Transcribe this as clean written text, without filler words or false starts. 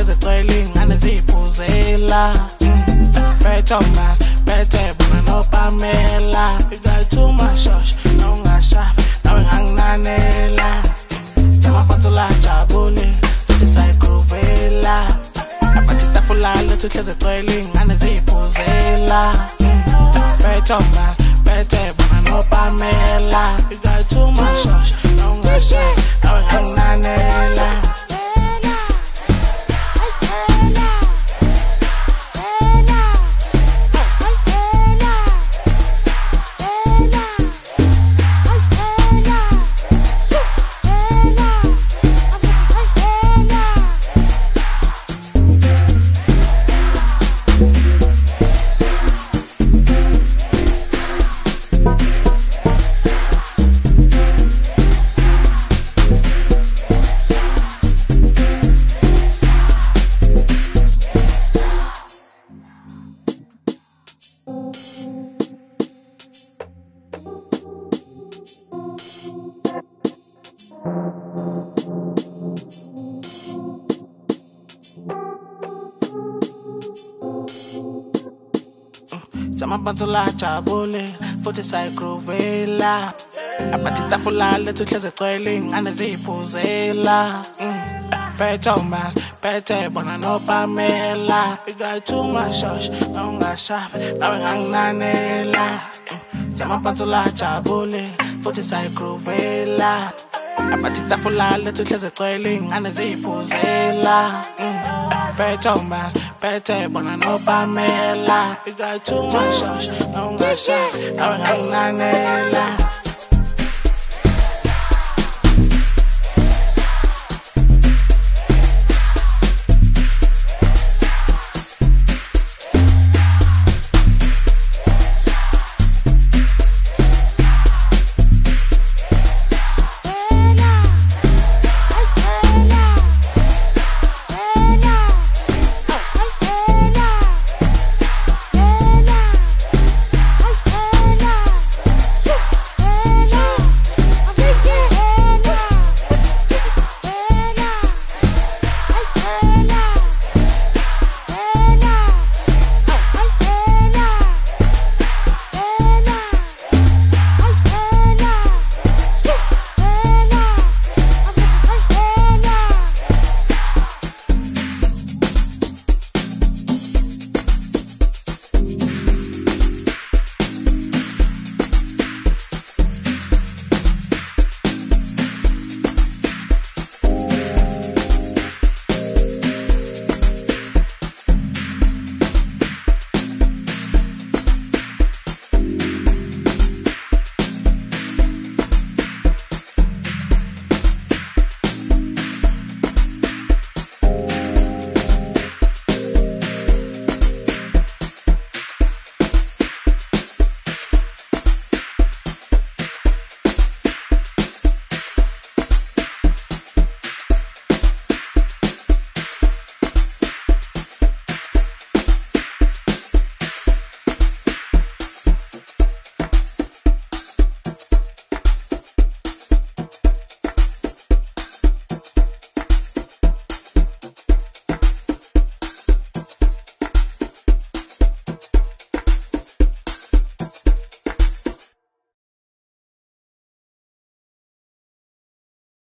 ezigcwele ingane ziyiphuzela Bethoma bethe bona no Pamela you got too much shosh nawungashabi nawe nganginanela Jamapantula jabule futhi sayigrovela Abathi tafula lethu hleze egcwele ingane ziyiphuzela Bethoma bethe bona no Pamela you got too much shosh nawungashabi nawe nganginanela Jamapantula jabule futhi sayigrovela Abathi tafula lethu hleze egcwele ingane ziyiphuzela Bethoma bethe bona no Pamela you got too much shosh nawungashabi nawe nganginanela Jamapantula jabule futhi sayigrovela Abathi tafula lethu hleze egcwele ingane ziyiphuzela Bethoma bethe bona no Pamela you got too much shosh nawungashabi nawe nganginanela